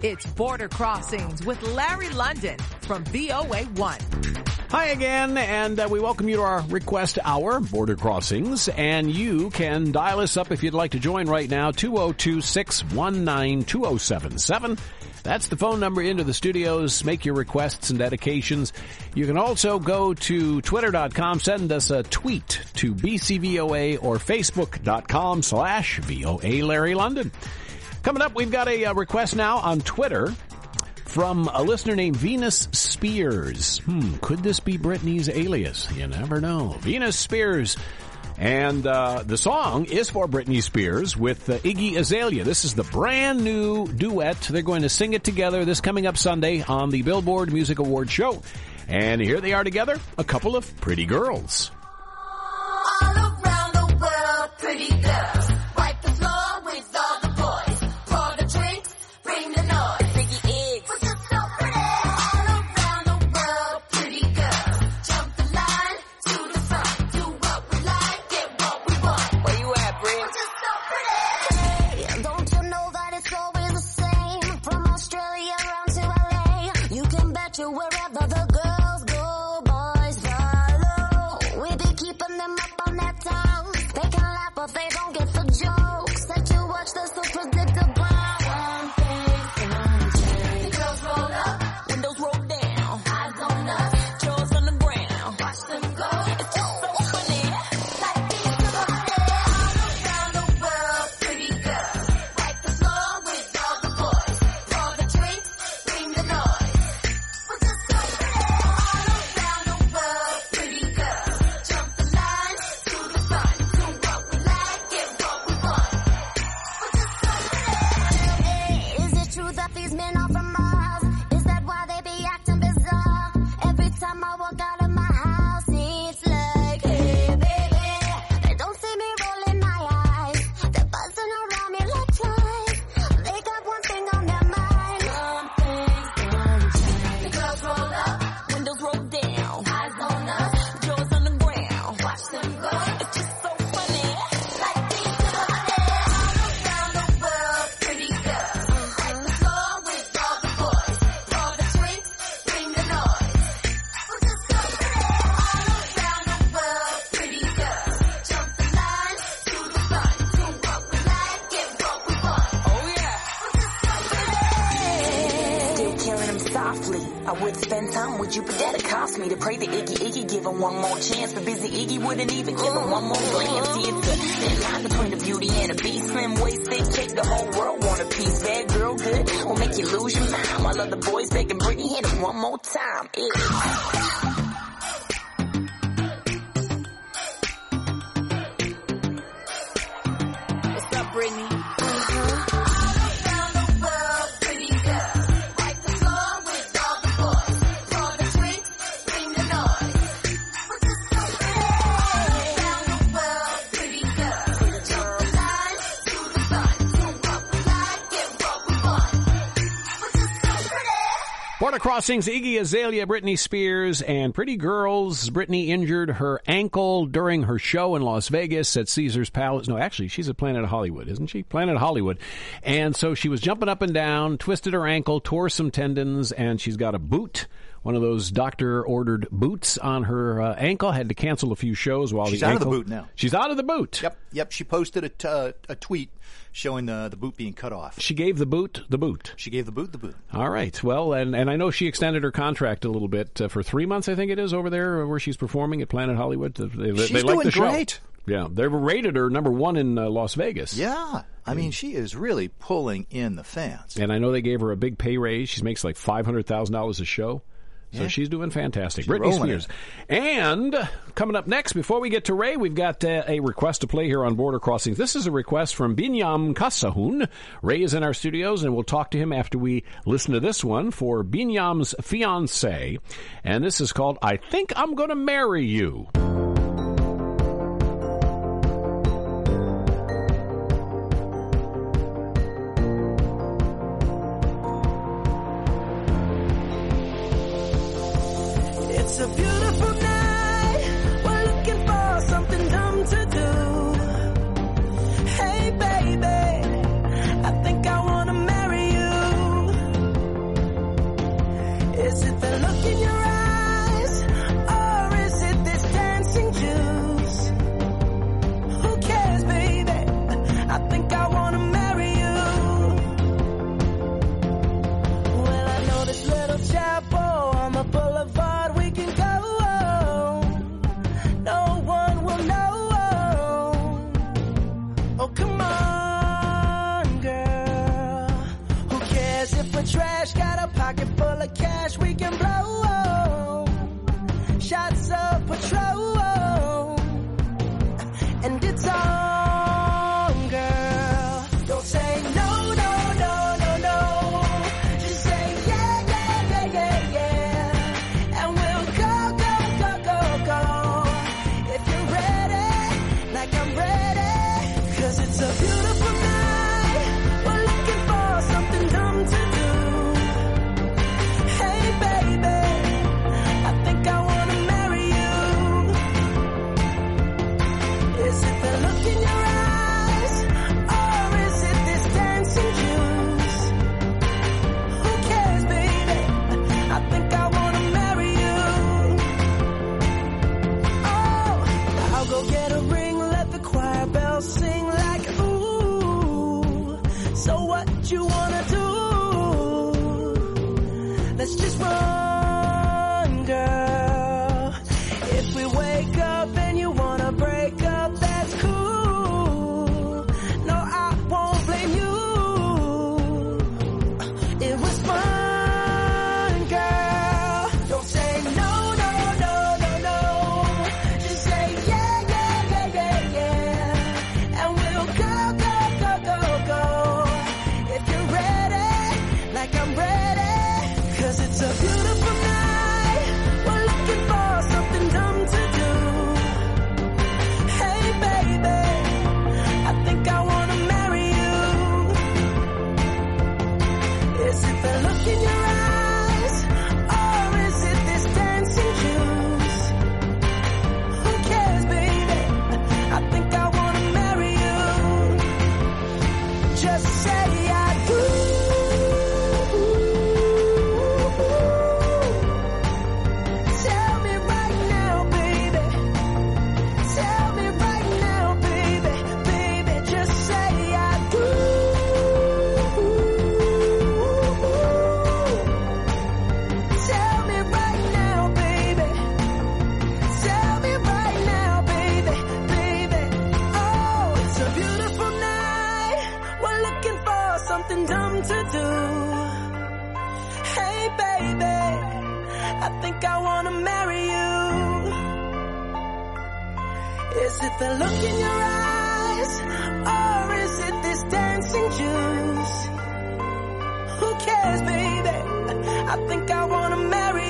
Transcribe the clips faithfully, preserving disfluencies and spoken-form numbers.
It's Border Crossings with Larry London from V O A one. Hi again, and uh, we welcome you to our request hour, Border Crossings, and you can dial us up if you'd like to join right now, two oh two, six one nine, two oh seven seven. That's the phone number into the studios. Make your requests and dedications. You can also go to twitter dot com, send us a tweet to B C V O A or facebook dot com slash V O A Larry London. Coming up, we've got a uh, request now on Twitter from a listener named Venus Spears. Hmm, could this be Britney's alias? You never know. Venus Spears. And uh the song is for Britney Spears with uh, Iggy Azalea. This is the brand new duet. They're going to sing it together this coming up Sunday on the Billboard Music Awards show. And here they are together, a couple of pretty girls. All around the world, pretty girls. Wipe the floor with all the boys. Pour the drinks, bring the noise. Pretty eggs. We're just so pretty. All around the world, pretty girls. Jump the line to the front. Do what we like, get what we want. Where you at, Brit? We're just so pretty. Hey, don't you know that it's always the same? From Australia around to L A, you can bet you wherever the girls go, boys follow. We be keeping them up on that toes. They can laugh, but they don't get the jokes. That you watch, they're so predictable. One thing gonna change. Girls roll up, Windows roll down, eyes on us. jaws on the ground. Watch them go. It's just so funny. Like these to the day. All around the world, pretty girls. Wipe the floor with all the boys. Pour the drinks, bring the noise. We're just so pretty. All around the world, pretty girls. Jump the line to the front. Do what we like, get what we want. We're just so pretty. Hey, is it true that these men are from Mars? Is that why they be acting bizarre? Every time I walk out of my house, it's like, hey, baby. They don't see me rolling my eyes. They're buzzing around me like flies. They got one thing on their mind. Something's gonna change. Girls roll up, Windows roll down, eyes on us. jaws on the ground. Watch them go. It's just so funny. Like these to the day. All around the world, pretty girls. Wipe the floor with all the boys. Pour the drinks, bring the noise. We're just so pretty. All around the world, pretty girls. Jump the line to the front. Do what we like, get what we want. Oh yeah. We're just so pretty. Still killing him softly. I would spend time with you, but that'd cost me to pray to Iggy. Iggy give him one more chance, but busy Iggy wouldn't even give him one more glance. See, it's a thin line between a beauty and a beast. Slim waist, thick cake, the whole world want a piece. Bad girl, good, will make you lose your mind. While other boys begging Britney, hit him one more time. Yeah. What's up, Brittany? Around the world, pretty girls. Wipe the floor with all the boys. Pour the drinks, bring the noise. We're just so pretty. Around the world, pretty girls. Jump the line to the front. Do what we like, get what we want. We're just so pretty. Border Crossings, Iggy Azalea, Britney Spears, and Pretty Girls. Britney injured her ankle during her show in Las Vegas at Caesars Palace. No, actually, she's at Planet Hollywood, isn't she? Planet Hollywood. And so she was jumping up and down, twisted her ankle, tore some tendons, and she's got a boot, one of those doctor-ordered boots on her uh, ankle. Had to cancel a few shows while She's the out ankle... of the boot now. She's out of the boot. Yep, yep. She posted a, t- uh, a tweet showing the the boot being cut off. She gave the boot the boot. She gave the boot the boot. All right. Well, and, and I know she extended her contract a little bit uh, for three months, I think it is, over there where she's performing at Planet Hollywood. They, they, She's they like doing the show. great. Yeah, they've rated her number one in uh, Las Vegas. Yeah, I mean, she is really pulling in the fans. And I know they gave her a big pay raise. She makes like five hundred thousand dollars a show. So Yeah. she's doing fantastic. She's Britney rolling Spears. And uh, coming up next, before we get to Ray, we've got uh, a request to play here on Border Crossings. This is a request from Binyam Kasahun. Ray is in our studios, and we'll talk to him after we listen to this one for Binyam's fiancé. And this is called I Think I'm Gonna Marry You. It's a beautiful night. We're looking for something dumb to do. Hey, baby, I think I wanna marry you. the cash we can blow. Shots of patrol. And it's on, girl. Don't say no, no, no, no, no. Just say yeah, yeah, yeah, yeah, yeah. And we'll go, go, go, go, go. If you're ready, like I'm ready. Cause it's a beautiful night. We're looking for something dumb to do. Hey, baby, I think I wanna marry you. Is it the look in your eyes? Or is it this dancing juice? Who cares, baby? I think I wanna marry you. Oh, I'll go get a ring, let the choir bells sing like ooh. So what you wanna do? Let's just run, girl. If we wake up and you wanna break up, that's cool. No, I won't blame you. It was fun, girl. Don't say no, no, no, no, no. Just say yeah, yeah, yeah, yeah, yeah. And we'll go, go, go, go, go. If you're ready, like I'm ready. Cause it's a beautiful night. We're looking for something dumb to do. Hey, baby, I think I wanna marry you. Is it the look in your eyes? Or is it this dancing juice? Who cares, baby? I think I wanna marry you. Just say I do. Tell me right now, baby. Tell me right now, baby. Baby, just say I do. Tell me right now, baby. Tell me right now, baby. Baby, oh, it's a beautiful night. We're looking for something dumb to do. Hey, baby, I think I wanna marry you. Is it the look in your eyes? Or is it this dancing juice? Who cares, baby? I think I wanna marry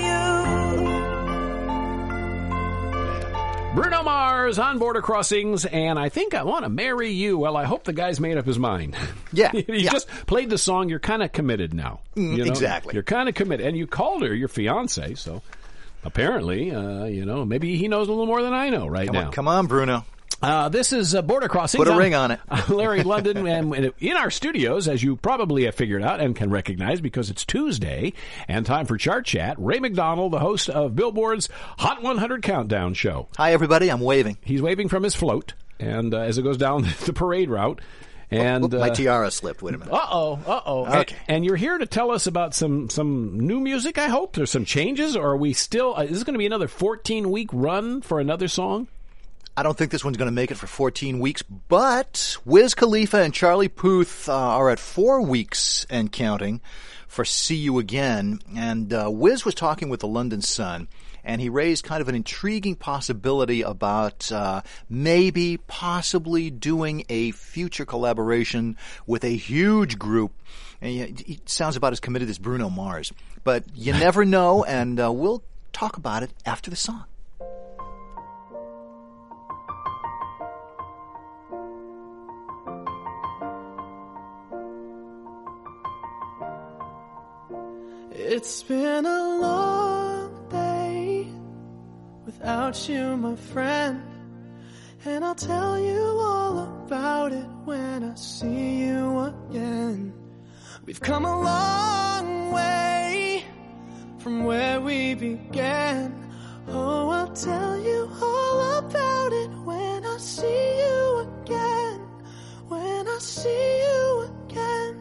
you. Bruno Mars on Border Crossings, and I think I want to marry you. Well, I hope the guy's made up his mind. Yeah, you yeah. just played the song. You're kind of committed now. Mm, you know? exactly. You're kind of committed, and you called her your fiance. So apparently, uh, you know, maybe he knows a little more than I know right Come now. on, come on, Bruno. Uh, this is uh, Border Crossings. Put a I'm- ring on it. I'm Larry London, and in our studios, as you probably have figured out and can recognize because it's Tuesday and time for Chart Chat, Ray McDonald, the host of Billboard's Hot one hundred Countdown show. Hi, everybody. I'm waving. He's waving from his float, and uh, as it goes down the parade route. And Oop, my uh, tiara slipped. Wait a minute. uh-oh, uh-oh. Okay. And, and you're here to tell us about some, some new music, I hope? There's some changes, or are we still... Uh, is this going to be another fourteen-week run for another song? I don't think this one's going to make it for fourteen weeks, but Wiz Khalifa and Charlie Puth uh, are at four weeks and counting for See You Again. And uh, Wiz was talking with the London Sun, and he raised kind of an intriguing possibility about uh, maybe, possibly doing a future collaboration with a huge group. And he, he sounds about as committed as Bruno Mars. But you never know, and uh, we'll talk about it after the song. It's been a long day without you, my friend, and I'll tell you all about it when I see you again. We've come a long way from where we began. Oh, I'll tell you all about it when I see you again. When I see you again.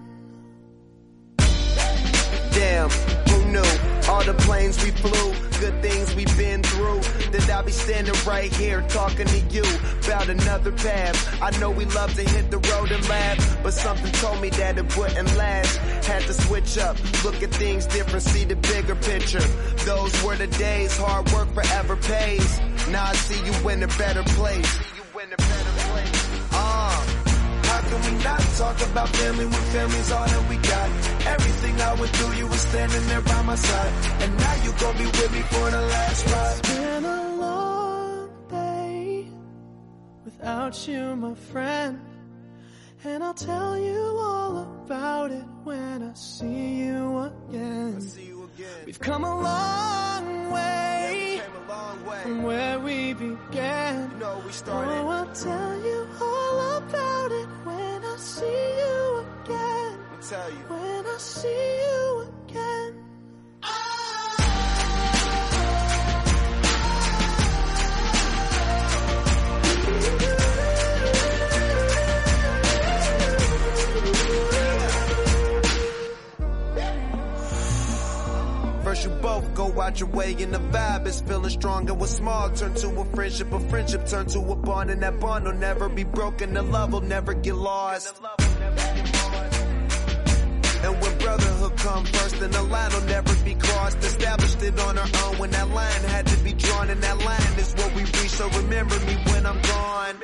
Damn, who knew? All the planes we flew, good things we've been through. That I'll be standing right here talking to you about another path. I know we love to hit the road and laugh, but but something told me that it wouldn't last. Had to switch up, look at things different, see the bigger picture. Those were the days, hard work forever pays. Now I see you in a better place. See you in a better place. Uh, how can we not talk about family when family's all that we got? Everything I went through, you were standing there by my side. And now you gon' be with me for the last ride. It's been a long day without you, my friend. And I'll tell you all about it when I see you again. See you again. We've come a long way Yeah, we came a long way. from where we began. You know we started. Oh, I'll tell you all about it when I see you again. I'll tell you. When I see you again. First you both go out your way and the vibe is feeling strong, and what's small turn to a friendship, a friendship turn to a bond, and that bond will never be broken, the love will never get lost. And when brotherhood come first, then the line will never be crossed. Established it on our own when that line had to be drawn, and that line is what we reach, so remember me when I'm gone.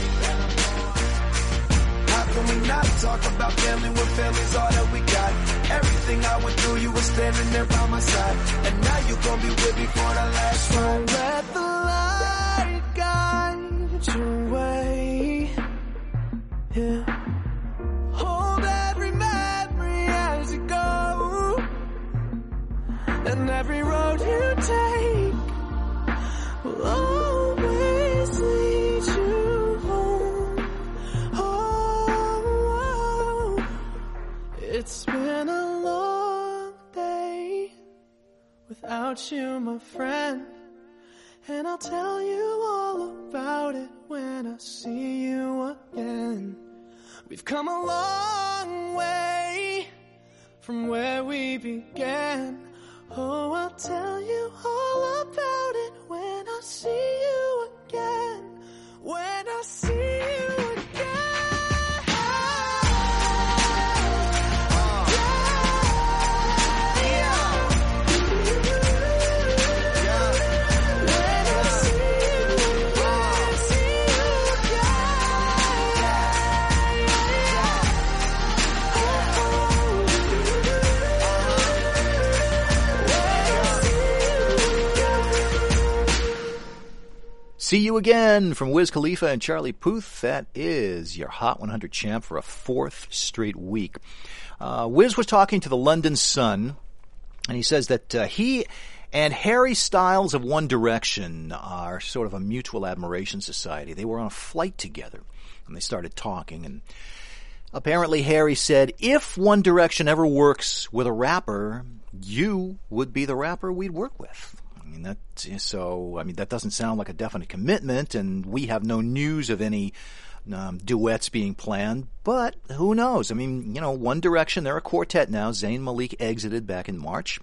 How can we not talk about family when family's all that we got? Everything I went through, you were standing there by my side. And now you gon' be with me for the last ride. Let the light guide your way. Yeah. Hold every memory as you go. And every road you take will always lead you home. Oh, it's been a long day without you, my friend. And I'll tell you all about it when I see you again. We've come a long way from where we began. Oh, I'll tell you all about it when I see you again. When I see you again. See You Again from Wiz Khalifa and Charlie Puth. That is your Hot one hundred champ for a fourth straight week. Uh, Wiz was talking to the London Sun, and he says that uh, he and Harry Styles of One Direction are sort of a mutual admiration society. They were on a flight together, and they started talking, and apparently Harry said, if One Direction ever works with a rapper, you would be the rapper we'd work with. I mean, that, so, I mean, that doesn't sound like a definite commitment, and we have no news of any um, duets being planned, but who knows? I mean, you know, One Direction, they're a quartet now. Zayn Malik exited back in March.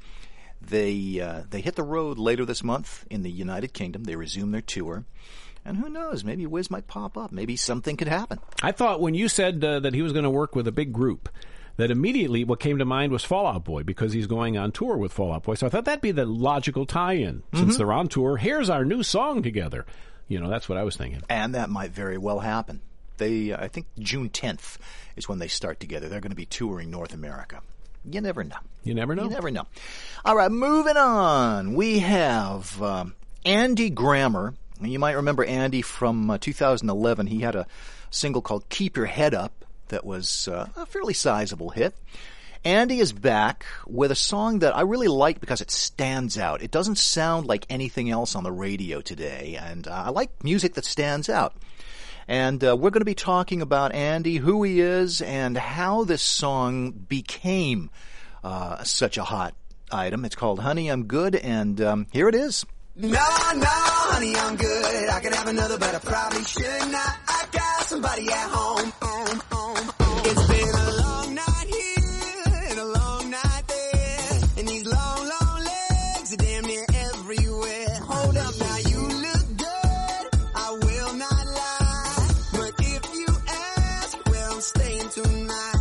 They, uh, they hit the road later this month in the United Kingdom. They resume their tour. And who knows? Maybe Wiz might pop up. Maybe something could happen. I thought when you said uh, that he was going to work with a big group, that immediately what came to mind was Fall Out Boy, because he's going on tour with Fall Out Boy. So I thought that'd be the logical tie-in. Since Mm-hmm. they're on tour, here's our new song together. You know, that's what I was thinking. And that might very well happen. They, I think June tenth is when they start together. They're going to be touring North America. You never know. You never know? You never know. All right, moving on. We have um, Andy Grammer. You might remember Andy from uh, two thousand eleven. He had a single called Keep Your Head Up that was uh, a fairly sizable hit. Andy is back with a song that I really like because it stands out. It doesn't sound like anything else on the radio today, and uh, I like music that stands out. And uh, we're going to be talking about Andy, who he is, and how this song became uh, such a hot item. It's called Honey, I'm Good, and um, here it is. No, no, honey, I'm good. I could have another, but I probably should not. I got somebody at home. Um, um, um. It's been a long night here and a long night there, and these long, long legs are damn near everywhere. Hold up, now you look good. I will not lie, but if you ask, well, I'm staying tonight.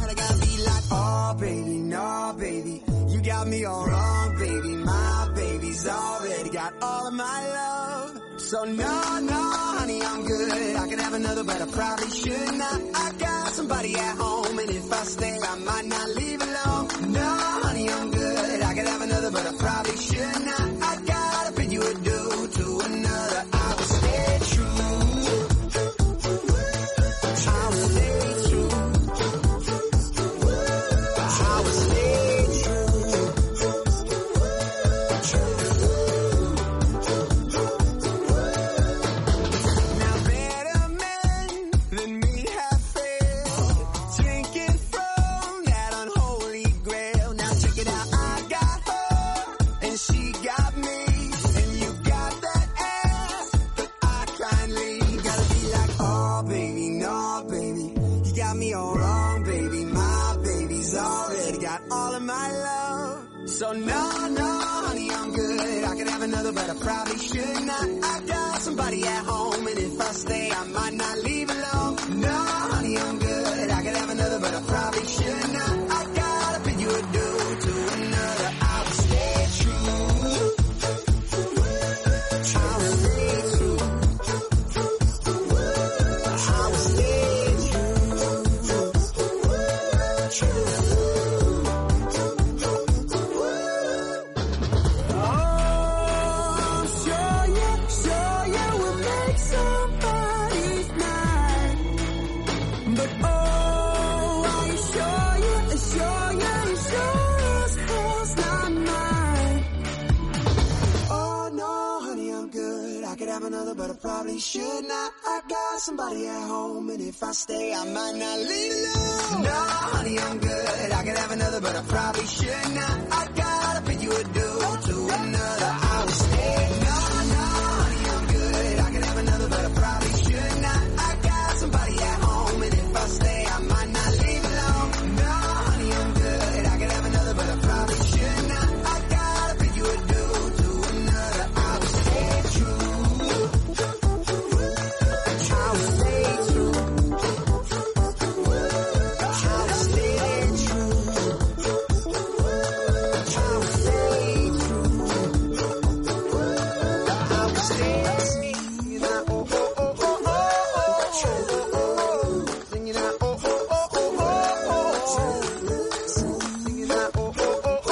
me all wrong, baby. My baby's already got all of my love. So no, no, honey, I'm good. I could have another, but I probably should not. I got somebody at home, and if I stay, I might not leave alone. No, honey, I'm good. I could have another, but I probably should not. I gotta bid you adieu to another. I will stay true. I will stay true. I will stay true. Now better men than me have failed, drinking from that unholy grail. Now check it out, I got her and she got me, and you got that ass, but I kindly gotta be like, oh baby, no baby, you got me all wrong, baby. My baby's already got all of my love. So no, no, honey, I'm good. I could have another, but I probably should not. I got somebody at home, and if I stay, I might not leave alone. No, honey, I'm good. I could have another, but I probably should not. I gotta bid you adieu to another. I will stay true. I will stay true. I will stay true. Oh, sure, yeah, sure, yeah, we'll make somebody's night. But oh, are you sure, yeah, sure, yeah, you sure as hell's not mine. Oh no, honey, I'm good. I could have another, but I probably should not. I got somebody at home, and if I stay, I might not leave alone. No, honey, I'm good. I could have another, but I probably should not. I gotta bid you adieu to another. I will stay. No, no, honey, I'm good. I could have another, but I probably should not. I got somebody at home, and if I stay, I might not leave alone. No, honey, I'm good. I could have another, but I probably should not. I gotta bid you adieu to another. I will stay true. I will stay true. I will stay true. I will stay true. I will stay singing out, oh, oh, oh, oh, oh, oh, singing out, oh, oh, oh, oh, oh, oh, singing out, oh, oh, oh, oh, oh,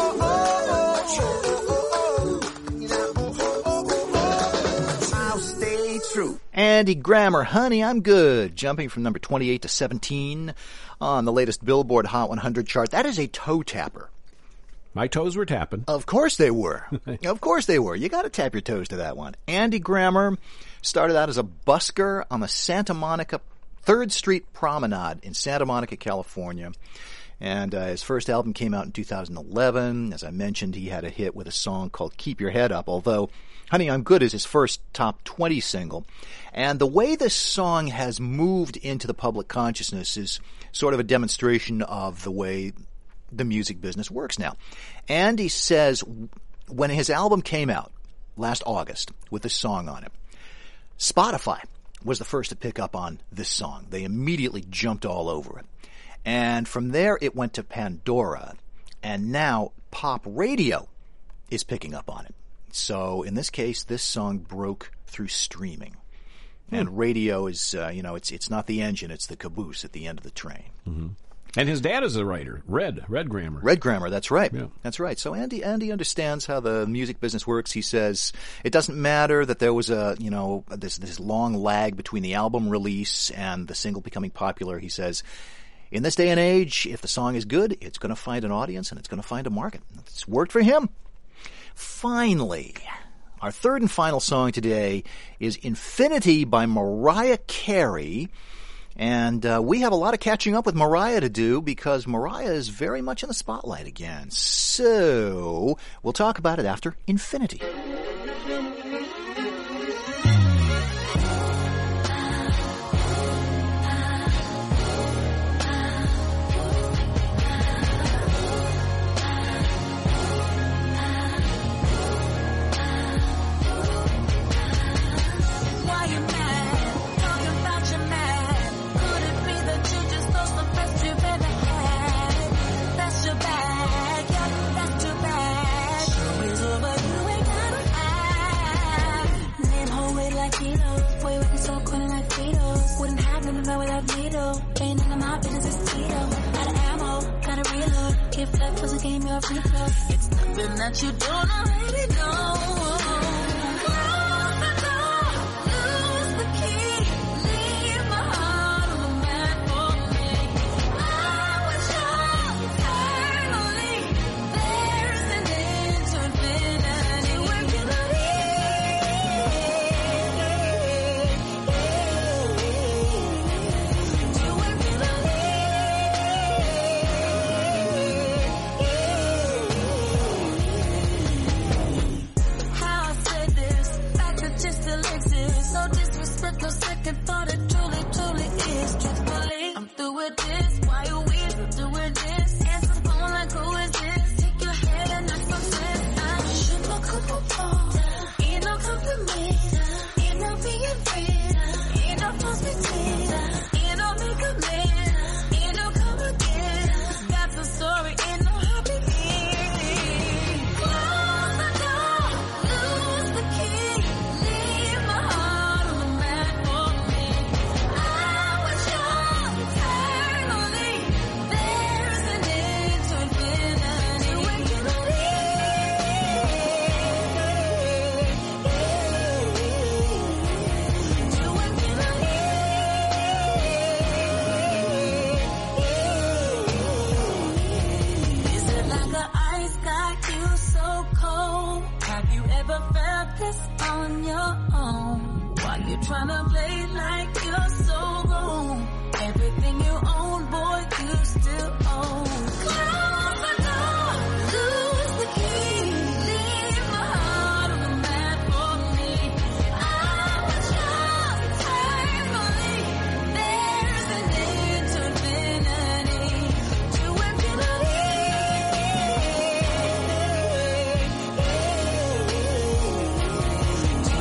singing out, oh, oh, oh, oh, oh, I'll stay true. Andy Grammer, Honey, I'm Good, jumping from number twenty-eight to seventeen on the latest Billboard Hot one hundred chart. That is a toe tapper. My toes were tapping. Of course they were. Of course they were. You got to tap your toes to that one. Andy Grammer started out as a busker on the Santa Monica third Street Promenade in Santa Monica, California. And uh, his first album came out in two thousand eleven. As I mentioned, he had a hit with a song called Keep Your Head Up, although Honey, I'm Good is his first top twenty single. And the way this song has moved into the public consciousness is sort of a demonstration of the way the music business works now. Andy says when his album came out last August with this song on it, Spotify was the first to pick up on this song. They immediately jumped all over it. And from there it went to Pandora, and now pop radio is picking up on it. So in this case, this song broke through streaming. And radio is, uh, you know, it's it's not the engine, it's the caboose at the end of the train. Mm-hmm. And his dad is a writer, Red, Red Grammer. Red Grammer, that's right. Yeah. That's right. So Andy Andy understands how the music business works. He says it doesn't matter that there was a, you know, this this long lag between the album release and the single becoming popular. He says, in this day and age, if the song is good, it's going to find an audience and it's going to find a market. It's worked for him. Finally, our third and final song today is Infinity by Mariah Carey. And uh, we have a lot of catching up with Mariah to do because Mariah is very much in the spotlight again. So we'll talk about it after Infinity. Why you mad? Talking about your man. Could it be that you just lost the best you've ever had? That's too bad, yeah, that's too bad. your people. It's nothing that you don't already know. Close the door, lose the key, leave my heart on the mat for me. I was young eternally. There's an end to infinity. We're gonna how I say this, back to just elixir. No disrespect, no second thought, it truly, truly is. Truthfully, I'm through with this. Why you weird? I'm doing this. Answers phone like who is this? Take your head and that's some sense. I should no couple ain't no compliment, ain't no being friend, ain't no false pretend, ain't no make a man, ain't no come again. That's the story, ain't no happy ending. Close the door, lose the key, leave my heart on the mat for me. I was young eternally. There's an end to infinity. We're gonna Is it like the ice got you so cold? Have you ever felt this on your own? While you're trying to play like you're so grown, everything you own, boy, you still own. Close the door, lose the key, leave my heart on the mat for me. I was young eternally. There's an end to infinity. To infinity. To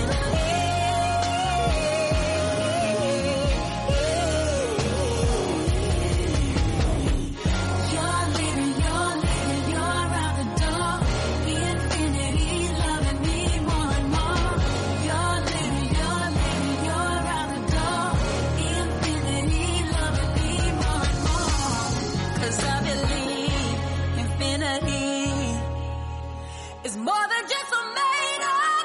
You're leaving, you're leaving, you're out the door. Infinity loving me more and more. You're leaving, you're leaving, you're out the door. Infinity loving me more and more. 'Cause I believe infinity is more than just a made up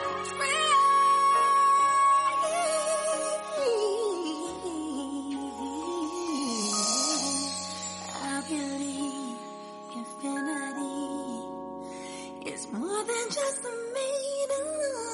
dream. I believe infinity is more than just a made up.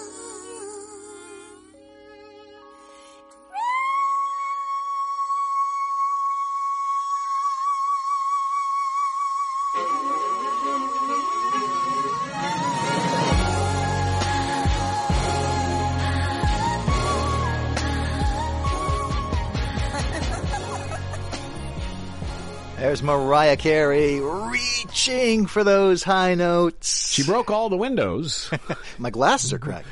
There's Mariah Carey reaching for those high notes. She broke all the windows. My glasses are cracked.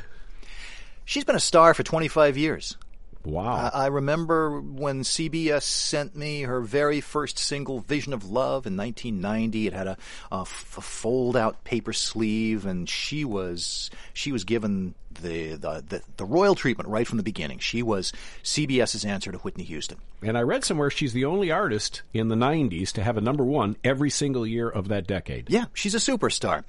She's been a star for twenty-five years. Wow. I, I remember when C B S sent me her very first single, Vision of Love, in nineteen ninety. It had a, a, f- a fold-out paper sleeve, and she was she was given the, the, the, the royal treatment right from the beginning. She was CBS's answer to Whitney Houston. And I read somewhere she's the only artist in the nineties to have a number one every single year of that decade. Yeah, she's a superstar.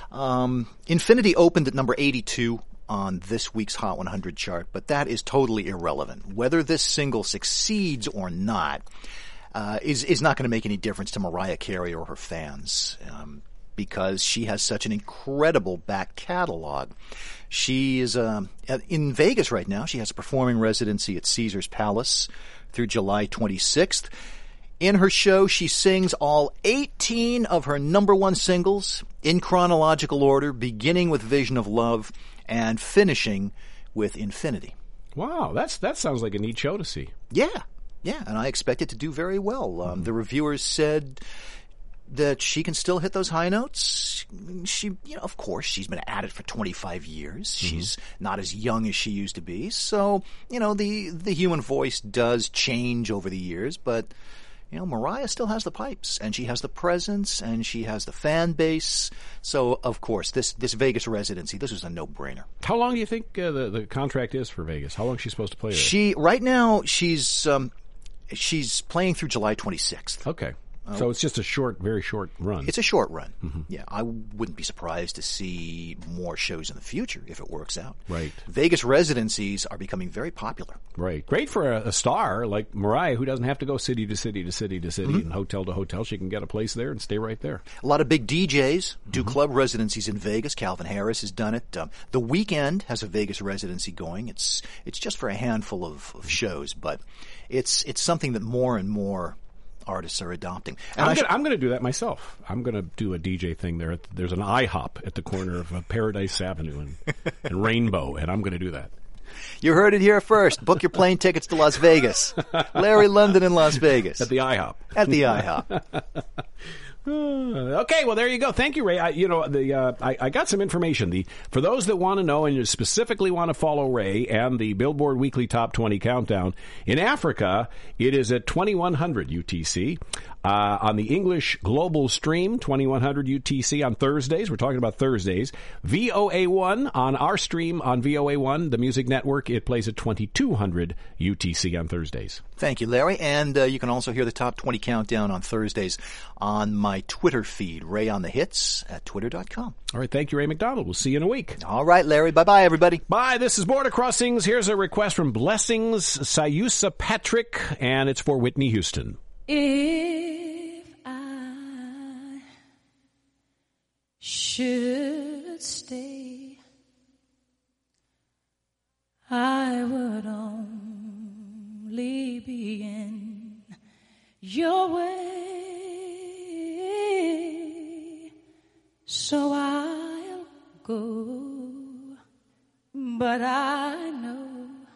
Um, Infinity opened at number eighty-two on this week's Hot one hundred chart, but that is totally irrelevant. Whether this single succeeds or not uh, is is not going to make any difference to Mariah Carey or her fans, um, because she has such an incredible back catalog. She is um, in Vegas right now. She has a performing residency at Caesars Palace through July twenty-sixth. In her show, she sings all eighteen of her number one singles in chronological order, beginning with Vision of Love and finishing with Infinity. Wow, that's that sounds like a neat show to see. Yeah, yeah, and I expect it to do very well. Um, the reviewers said that she can still hit those high notes. She, you know, of course, she's been at it for twenty-five years. Mm-hmm. She's not as young as she used to be. So, you know, the the human voice does change over the years, but you know, Mariah still has the pipes, and she has the presence, and she has the fan base. So, of course, this this Vegas residency, this was a no-brainer. How long do you think uh, the the contract is for Vegas? How long is she supposed to play there? She right now she's um, she's playing through July twenty-sixth. Okay. Uh, So it's just a short, very short run. It's a short run. Yeah, I wouldn't be surprised to see more shows in the future if it works out. Right. Vegas residencies are becoming very popular. Right. Great for a, a star like Mariah, who doesn't have to go city to city to city to city and hotel to hotel. She can get a place there and stay right there. A lot of big D Js do club residencies in Vegas. Calvin Harris has done it. Um, the Weeknd has a Vegas residency going. It's it's just for a handful of, of shows, but it's it's something that more and more artists are adopting. And I'm I sh- gonna, I'm gonna do that myself. I'm going to do a D J thing there. There's an IHOP at the corner of uh, Paradise Avenue and, and Rainbow, and I'm going to do that. You heard it here first. Book your plane tickets to Las Vegas. Larry London in Las Vegas. At the IHOP. At the IHOP. Uh, okay, well there you go. Thank you, Ray. I, you know, the uh, I, I got some information. The for those that want to know and you specifically want to follow Ray and the Billboard Weekly Top twenty Countdown in Africa, it is at twenty-one hundred U T C. Uh, on the English Global Stream, twenty-one hundred U T C on Thursdays. We're talking about Thursdays. V O A one on our stream on V O A one, the music network. It plays at twenty-two hundred U T C on Thursdays. Thank you, Larry. And uh, you can also hear the Top twenty Countdown on Thursdays on my Twitter feed, Ray on the Hits at twitter dot com. All right, thank you, Ray McDonald. We'll see you in a week. All right, Larry. Bye-bye, everybody. Bye. This is Border Crossings. Here's a request from Blessings Sayusa Patrick, and it's for Whitney Houston. If I should stay, I would only be in your way, so I'll go, but I know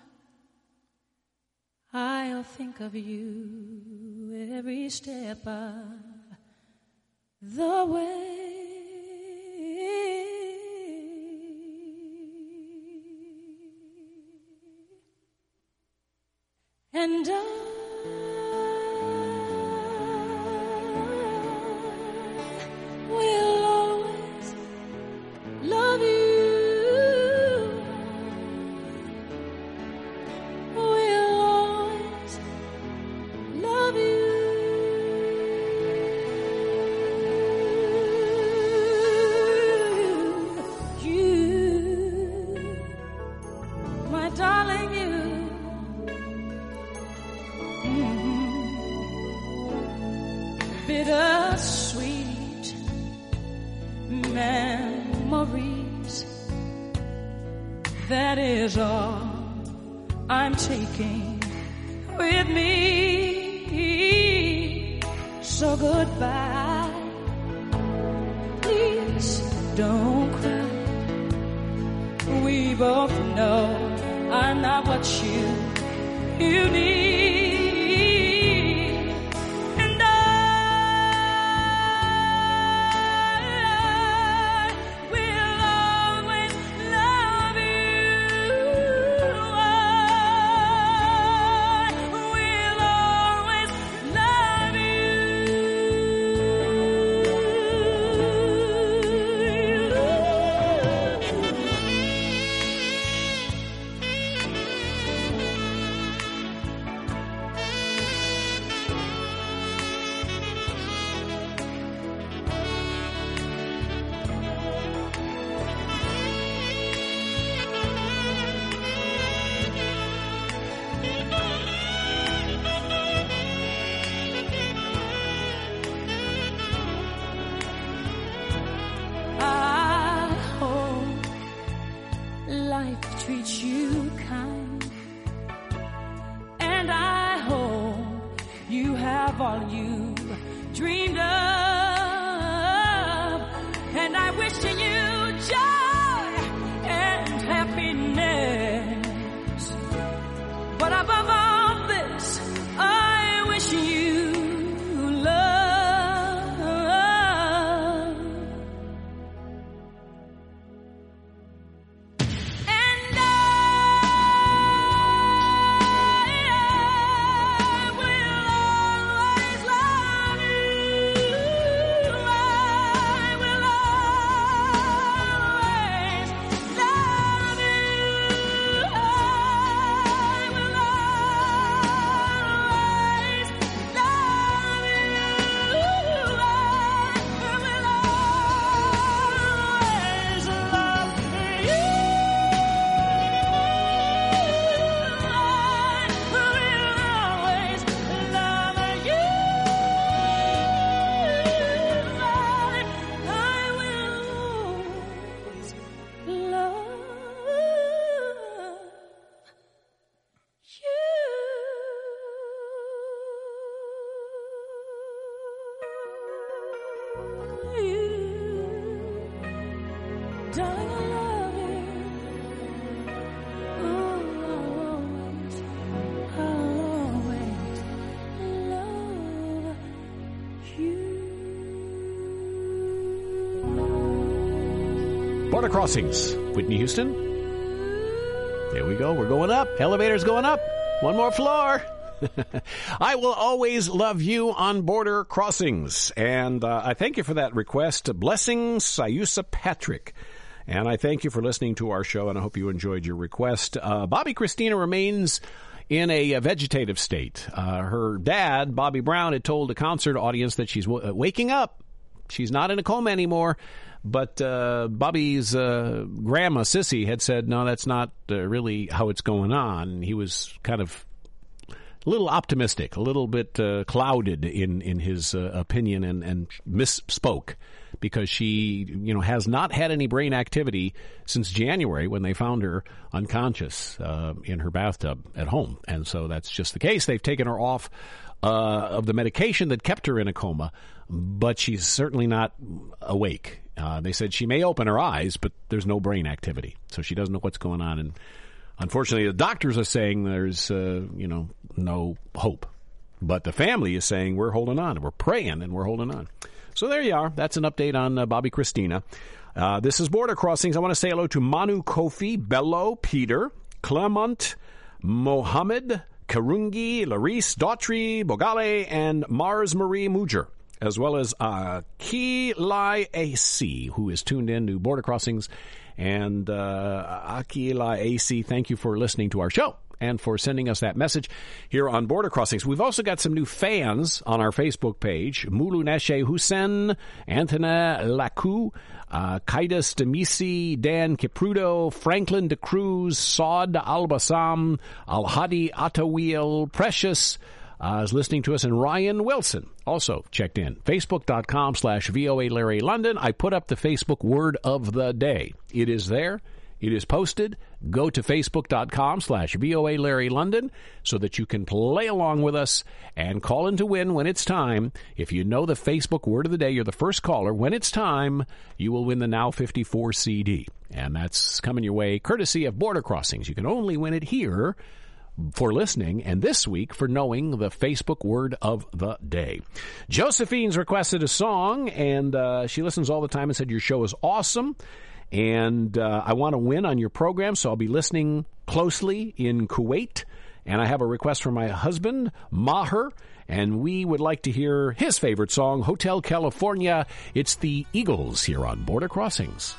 I'll think of you every step of the way. And I will always love you. Will always love you. You, my darling, you. Bittersweet memories, that is all I'm taking with me. So goodbye, please don't cry. We both know I'm not what you, you need. Treat you kind, and I hope you have all you dreamed of, and I wish you joy and happiness, but above all this, I wish you love. Love you. Darling, I love you. Oh, I'll always, I'll always love you. Border Crossings, Whitney Houston. There we go. We're going up. Elevator's going up. One more floor. I will always love you on Border Crossings. And uh, I thank you for that request. Blessings, Sayusa Patrick. And I thank you for listening to our show, and I hope you enjoyed your request. Uh, Bobby Christina remains in a, a vegetative state. Uh, her dad, Bobby Brown, had told a concert audience that she's w- waking up. She's not in a coma anymore. But uh, Bobby's uh, grandma, Sissy, had said, no, that's not uh, really how it's going on. And he was kind of a little optimistic, a little bit uh, clouded in, in his uh, opinion, and, and misspoke because she, you know, has not had any brain activity since January when they found her unconscious uh, in her bathtub at home. And so that's just the case. They've taken her off uh, of the medication that kept her in a coma, but she's certainly not awake. Uh, they said she may open her eyes, but there's no brain activity, so she doesn't know what's going on. And unfortunately, the doctors are saying there's, uh, you know, no hope. But the family is saying we're holding on, and we're praying, and we're holding on. So there you are. That's an update on uh, Bobby Christina. Uh, this is Border Crossings. I want to say hello to Manu Kofi, Bello, Peter, Clement, Mohammed, Karungi, Larice, Daughtry, Bogale, and Mars Marie Mujer, as well as uh, Ki Lai A C, who is tuned in to Border Crossings. And uh, Aki Lai A C, thank you for listening to our show and for sending us that message here on Border Crossings. We've also got some new fans on our Facebook page. Mulu Neshe Hussein, Anthony Lacu, uh, Kaidas Demisi, Dan Kiprudo, Franklin De Cruz, Saud Al-Bassam, Al-Hadi Atawil, Precious, Uh, is listening to us, and Ryan Wilson also checked in. Facebook.com slash VOA Larry London. I put up the Facebook word of the day. It is there. It is posted. Go to Facebook.com slash VOA Larry London so that you can play along with us and call in to win when it's time. If you know the Facebook word of the day, you're the first caller. When it's time, you will win the Now fifty-four C D. And that's coming your way courtesy of Border Crossings. You can only win it here for listening, and this week for knowing the Facebook word of the day. Josephine's requested a song, and uh, she listens all the time and said, your show is awesome, and uh, I want to win on your program, so I'll be listening closely in Kuwait, and I have a request from my husband, Maher, and we would like to hear his favorite song, Hotel California. It's the Eagles here on Border Crossings.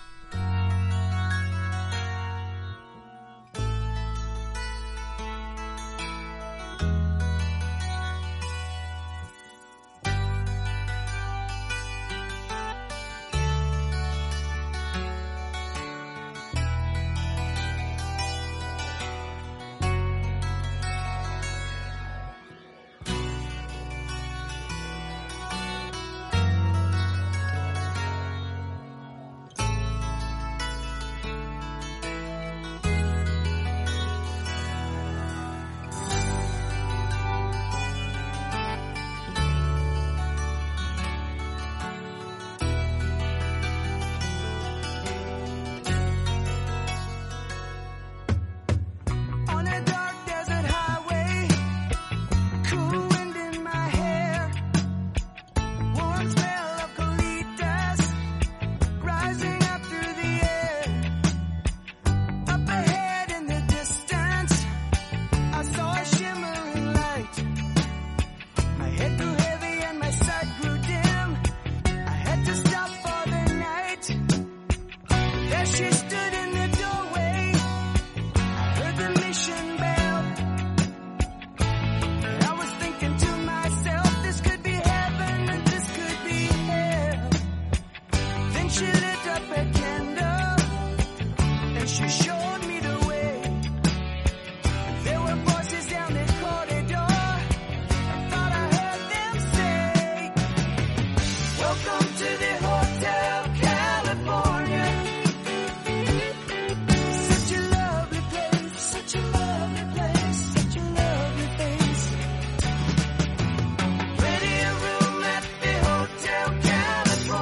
California.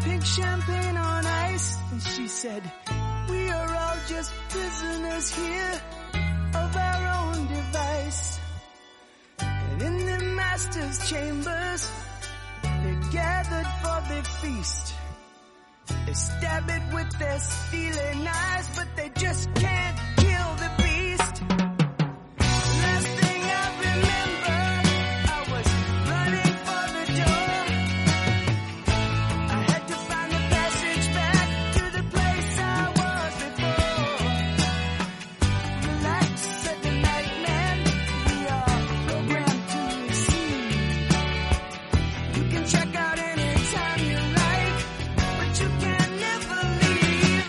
pink champagne on ice. And she said, we are all just prisoners here of our own device. And in the master's chambers, they gathered for the feast. They stab it with their steely knives, but they just can't kill the beast. Last thing I remember, I was running for the door. I had to find the passage back to the place I was before. Relax, said the nightman, we are programmed to receive. You can check out anytime you like, but you can never leave.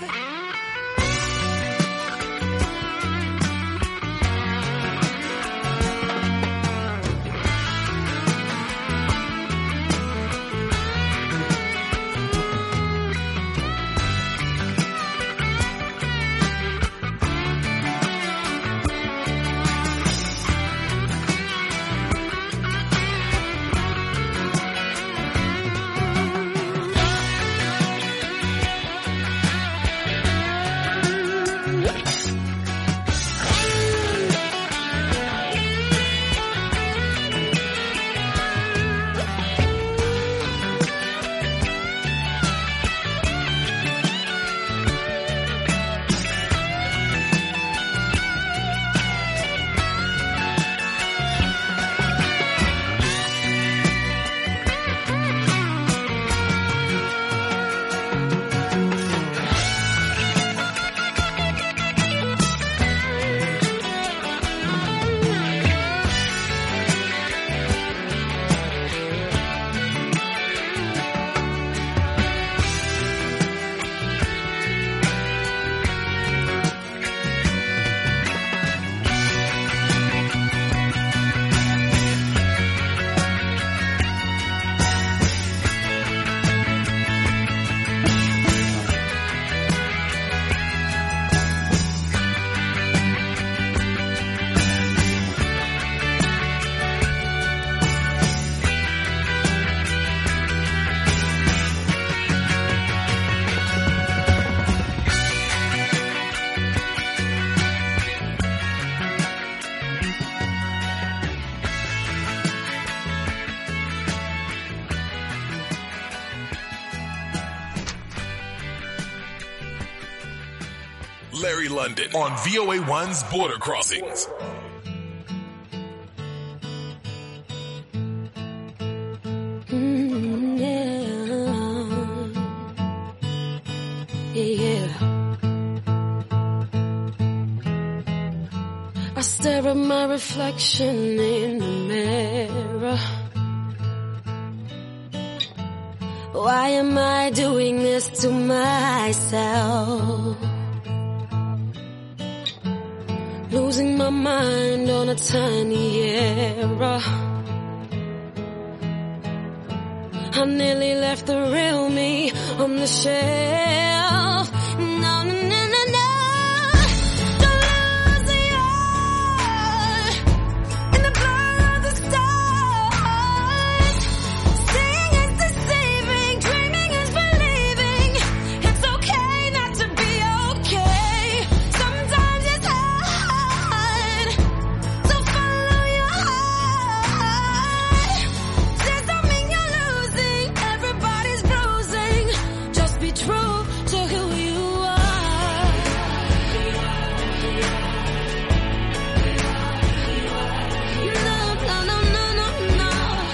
Larry London on V O A one's Border Crossings. Mm, yeah. Yeah. I stare at my reflection in the mirror. Why am I doing this to myself? Losing my mind on a tiny error. I nearly left the real me on the shelf. No, no, no, no, no. Don't lose the eye in the blur of the stars. Seeing is deceiving, dreaming is believing. It's okay not to be okay. Sometimes it's hard, so follow your heart. Says don't mean you're losing, everybody's bruising. Just be true to who you are. No, no, no, no, no, no.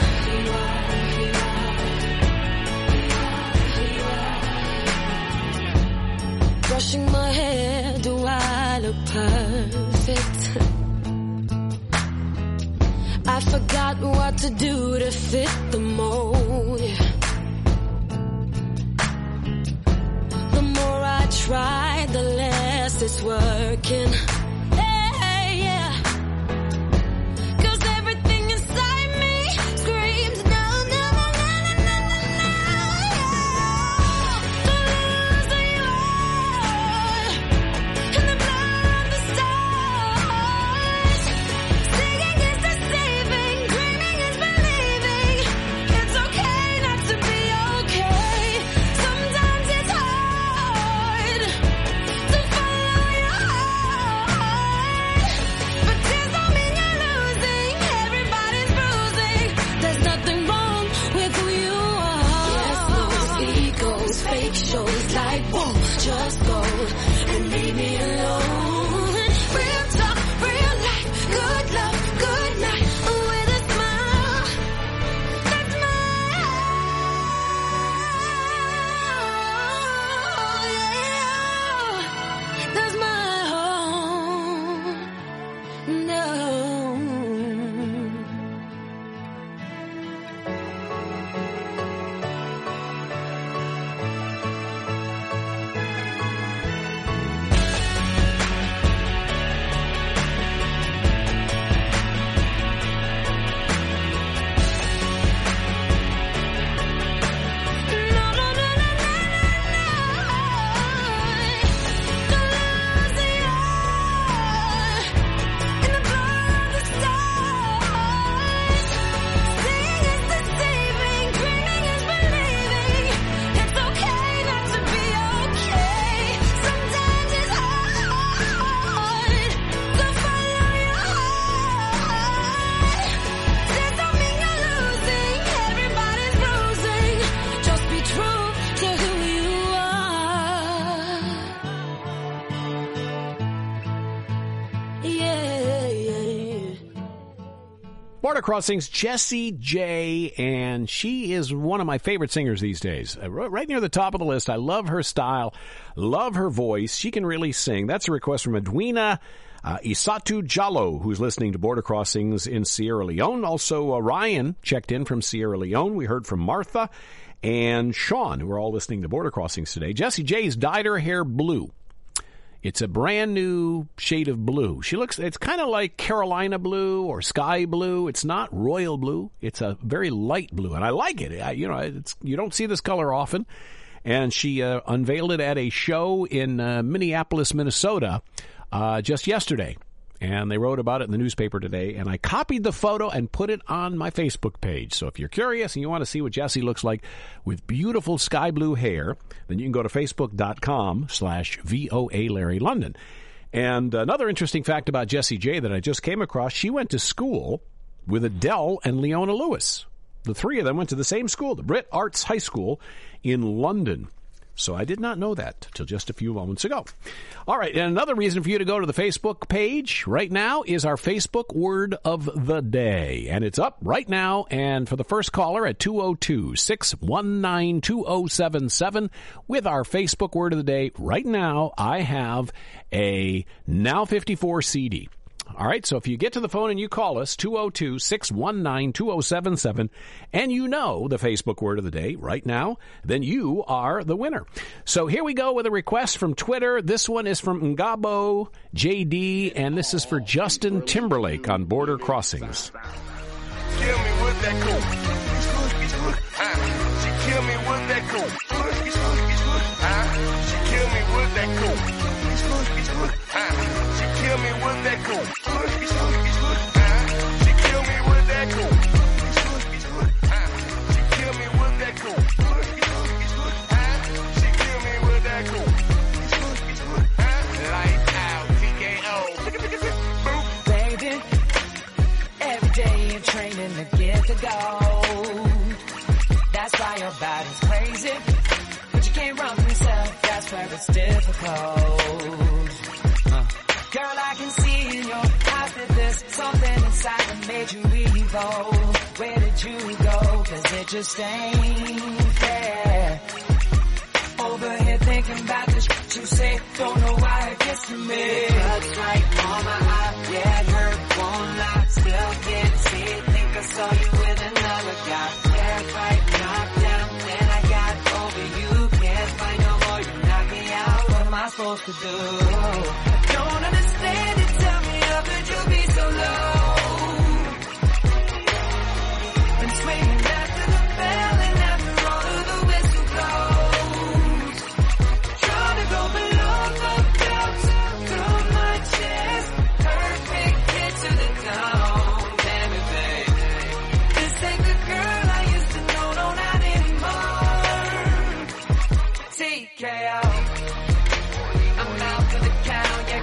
Brushing my hair, do I look perfect? I forgot what to do to fit the mold. The more I try, the less it's working. Hey, yeah. 'Cause everything inside me screams no, no, no, no, no, no, no, no. Don't lose who you are in the blur of the stars. Singing is deceiving, dreaming is believing. It's okay not to be okay. Some like, whoa, just go and leave me alone. Real talk, real life, good love, good night, with a smile. That's my home, yeah. That's my home. No. Border Crossings, Jessie J, and she is one of my favorite singers these days. Uh, right near the top of the list. I love her style, love her voice. She can really sing. That's a request from Edwina uh, Isatu Jallo, who's listening to Border Crossings in Sierra Leone. Also, uh, Ryan checked in from Sierra Leone. We heard from Martha and Sean, who are all listening to Border Crossings today. Jessie J's dyed her hair blue. It's a brand new shade of blue. She looks, it's kind of like Carolina blue or sky blue. It's not royal blue. It's a very light blue, and I like it. I, you know, it's, you don't see this color often. And she uh, unveiled it at a show in uh, Minneapolis, Minnesota, uh, just yesterday. And they wrote about it in the newspaper today, and I copied the photo and put it on my Facebook page. So if you're curious and you want to see what Jessie looks like with beautiful sky blue hair, then you can go to facebook.com slash VOA Larry London. And another interesting fact about Jessie J that I just came across, she went to school with Adele and Leona Lewis. The three of them went to the same school, the Brit Arts High School in London. So I did not know that till just a few moments ago. All right, and another reason for you to go to the Facebook page right now is our Facebook Word of the Day. And it's up right now, and for the first caller at two oh two, six one nine, two oh seven seven with our Facebook Word of the Day, right now I have a Now fifty-four C D. All right, so if you get to the phone and you call us, two oh two, six one nine, two oh seven seven, and you know the Facebook Word of the Day right now, then you are the winner. So here we go with a request from Twitter. This one is from Ngabo J D, and this is for Justin Timberlake on Border Crossings. Kill me with that cool. She kill me with that cool. She kill me with that cool. She kill me with that cool. She kill me with that cool. She kill me with that cool. She kill me with that cool. Lights out, T K O. Baby, every day you're training to get the gold. That's why your body's crazy, but you can't run from yourself. That's where it's difficult. Girl, I can see in your eyes that there's something inside that made you evil. Where did you go? Cause it just ain't fair. Over here thinking about the shit you say, don't know why it gets to me. Looks like on my eye, yeah, it hurt, won't lie. Still can't see it, think I saw you with another guy. Yeah, fight, knocked down, then I got over you. Can't fight no more, you knock me out. What am I supposed to do? Don't understand it, tell me how could you be so low? Been swinging after the bell and after all of the whistle blows. Trying to go below the belt, through my chest. Perfect hit to the dome, damn it, baby. This ain't the girl I used to know, no, not anymore. T K O. I'm out for the count, yeah.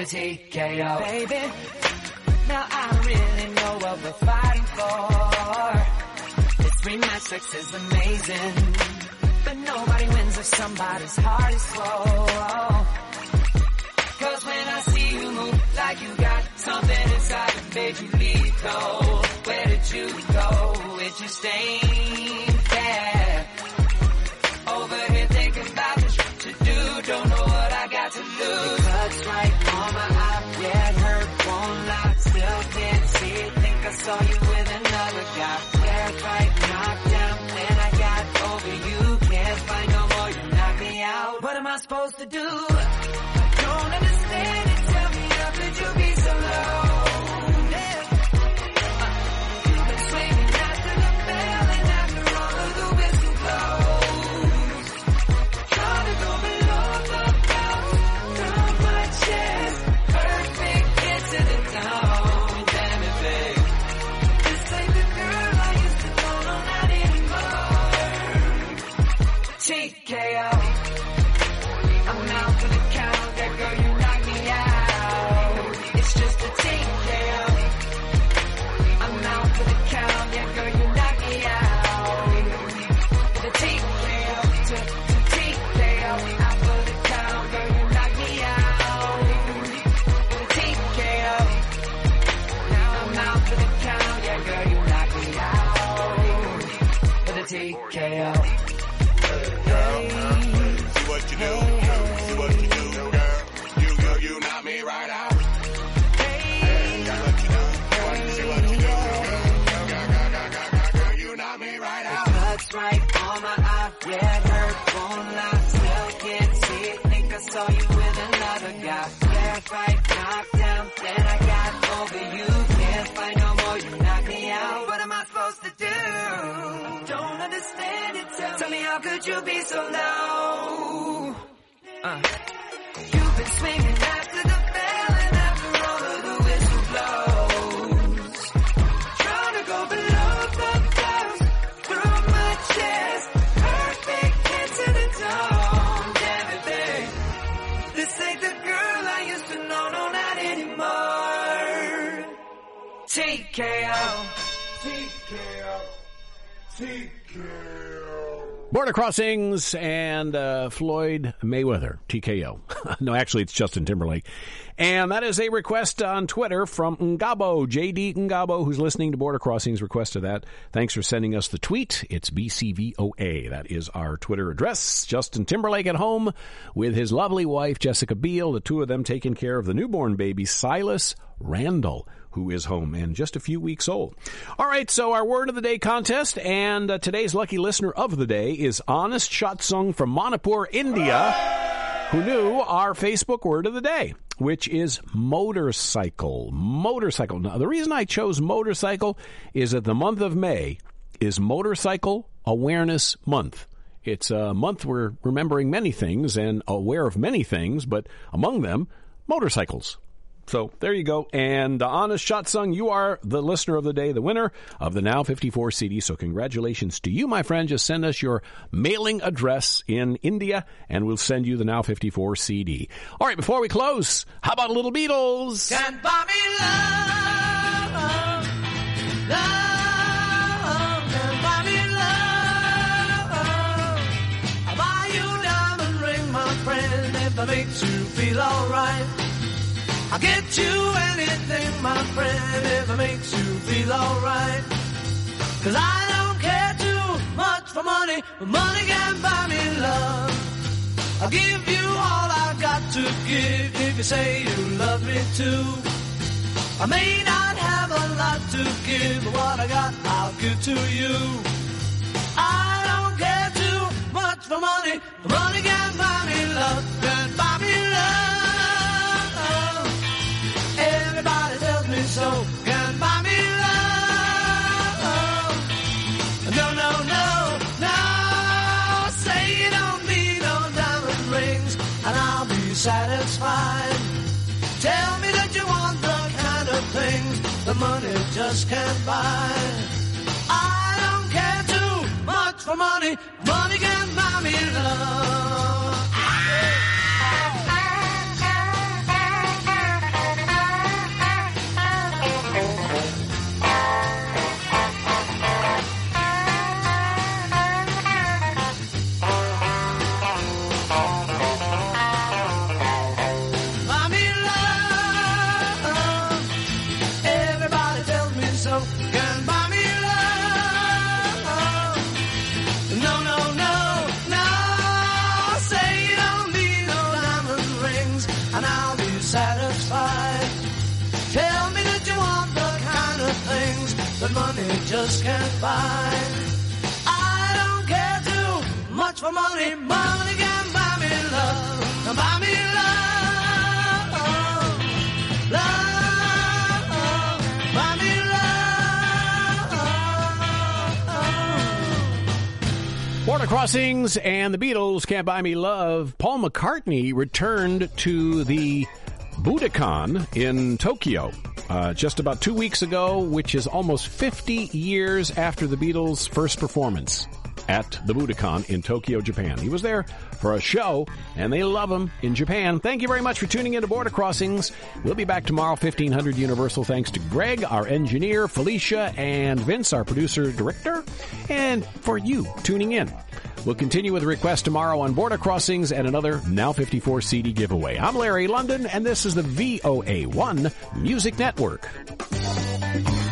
T K O. Baby, now I really know what we're fighting for. This rematch sex is amazing, but nobody wins if somebody's heart is slow. Cause when I see you move like you got something inside that made you leave cold, where did you go? Did you stay there? Over here thinking about the shit you do, don't know what I got to lose. Cuts right on my eye, yeah, it hurt, won't lie, still can't see it, think I saw you with another guy. Yeah, it's right, knocked down, then I got over you, can't find no more, you knock me out. What am I supposed to do? Don't understand it, tell me how could you be so low? Yeah. Uh, you've been swinging after the bell and after all of the whistle blows. Trying to go below the belt, down my chest, perfect, get to the dome. Damn it, babe. This ain't the girl I used to know, no, not anymore. T K O. I'm out for the count, that girl, you knock me out. It's just a T K O. I'm out for the count, yeah, girl, you knock me out. The T K O, to, to T K O. Out for the count, girl, you knock me out. The T K O. Now I'm out for the count, yeah, girl, you knock me out. For the T K O. See what you do. See what you do, girl. You, you, you knock me right out. Hey, got what you do. What, see what you do, girl. Girl, girl, girl, girl, girl, girl, you knock me right out. It cuts right on my eye, yeah, it hurt, won't lie, still can't see it, think I saw you with another guy. Yeah, it's right, knocked down, then I got over you, can't find no more, you knock me out. What am I supposed to do? Don't understand it, tell, tell me how could you be so low? Uh. You've been swinging after the bell and after all of the whistle blows. Trying to go below the belt, through my chest, perfect, get to the dome. Damn it, babe. This ain't the girl I used to know, no, not anymore. T K O. T K O. T K O. Border Crossings and uh, Floyd Mayweather, T K O. No, actually, it's Justin Timberlake. And that is a request on Twitter from Ngabo, J D Ngabo, who's listening to Border Crossings, requested that. Thanks for sending us the tweet. It's B C V O A. That is our Twitter address. Justin Timberlake at home with his lovely wife, Jessica Biel, the two of them taking care of the newborn baby, Silas Randall, who is home and just a few weeks old. All right, so our Word of the Day contest, and uh, today's lucky listener of the day is Honest Shatsung from Manipur, India, who knew our Facebook Word of the Day, which is motorcycle. Motorcycle. Now, the reason I chose motorcycle is that the month of May is Motorcycle Awareness Month. It's a month we're remembering many things and aware of many things, but among them, motorcycles. So there you go. And uh, Honest Shatsung, you are the listener of the day, the winner of the Now fifty-four C D. So congratulations to you, my friend. Just send us your mailing address in India, and we'll send you the Now fifty-four C D. All right, before we close, how about a little Beatles? Can't buy me love, love, can't buy me love. I'll buy you a diamond ring, my friend, if it makes you feel alright. I'll get you anything, my friend, if it makes you feel alright. Cause I don't care too much for money, but money can buy me love. I'll give you all I got to give if you say you love me too. I may not have a lot to give, but what I got I'll give to you. I don't care too much for money, but money can buy me love, can buy me love. Everybody tells me so, can buy me love. No, no, no, no, say you don't need no diamond rings, and I'll be satisfied. Tell me that you want the kind of things the money just can't buy. I don't care too much for money, money can buy me love. money just can't buy. I don't care too much for money. Money can buy me love. Buy me love. Love. Buy me love. Border Crossings and the Beatles, Can't Buy Me Love. Paul McCartney returned to the Budokan in Tokyo uh, just about two weeks ago, which is almost fifty years after the Beatles' first performance at the Budokan in Tokyo, Japan. He was there for a show, and they love him in Japan. Thank you very much for tuning in to Border Crossings. We'll be back tomorrow, fifteen hundred Universal. Thanks to Greg, our engineer, Felicia, and Vince, our producer-director, and for you tuning in. We'll continue with a request tomorrow on Border Crossings and another Now fifty-four C D giveaway. I'm Larry London, and this is the V O A one Music Network.